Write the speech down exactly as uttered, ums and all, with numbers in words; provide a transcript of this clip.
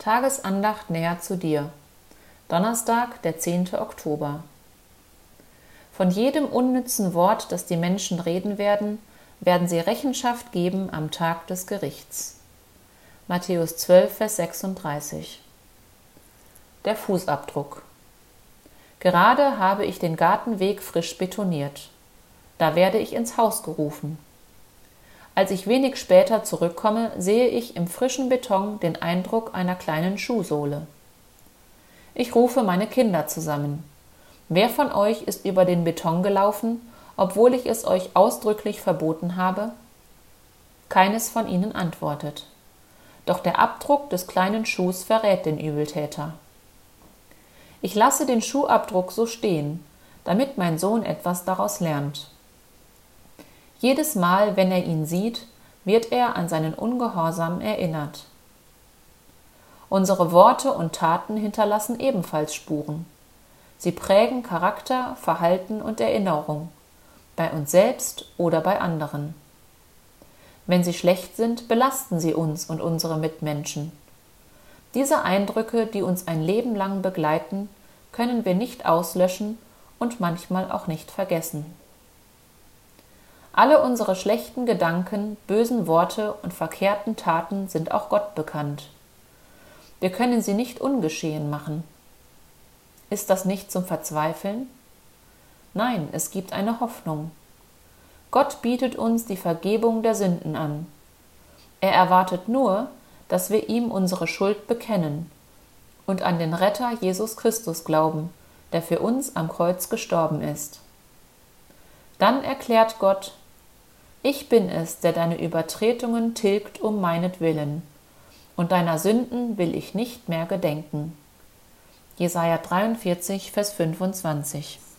Tagesandacht näher zu dir. Donnerstag, der zehnte Oktober. Von jedem unnützen Wort, das die Menschen reden werden, werden sie Rechenschaft geben am Tag des Gerichts. Matthäus zwölf, Vers sechsunddreißig. Der Fußabdruck. Gerade habe ich den Gartenweg frisch betoniert. Da werde ich ins Haus gerufen. Als ich wenig später zurückkomme, sehe ich im frischen Beton den Eindruck einer kleinen Schuhsohle. Ich rufe meine Kinder zusammen. Wer von euch ist über den Beton gelaufen, obwohl ich es euch ausdrücklich verboten habe? Keines von ihnen antwortet. Doch der Abdruck des kleinen Schuhs verrät den Übeltäter. Ich lasse den Schuhabdruck so stehen, damit mein Sohn etwas daraus lernt. Jedes Mal, wenn er ihn sieht, wird er an seinen Ungehorsam erinnert. Unsere Worte und Taten hinterlassen ebenfalls Spuren. Sie prägen Charakter, Verhalten und Erinnerung, bei uns selbst oder bei anderen. Wenn sie schlecht sind, belasten sie uns und unsere Mitmenschen. Diese Eindrücke, die uns ein Leben lang begleiten, können wir nicht auslöschen und manchmal auch nicht vergessen. Alle unsere schlechten Gedanken, bösen Worte und verkehrten Taten sind auch Gott bekannt. Wir können sie nicht ungeschehen machen. Ist das nicht zum Verzweifeln? Nein, es gibt eine Hoffnung. Gott bietet uns die Vergebung der Sünden an. Er erwartet nur, dass wir ihm unsere Schuld bekennen und an den Retter Jesus Christus glauben, der für uns am Kreuz gestorben ist. Dann erklärt Gott: Ich bin es, der deine Übertretungen tilgt um meinetwillen, und deiner Sünden will ich nicht mehr gedenken. Jesaja dreiundvierzig, Vers fünfundzwanzig.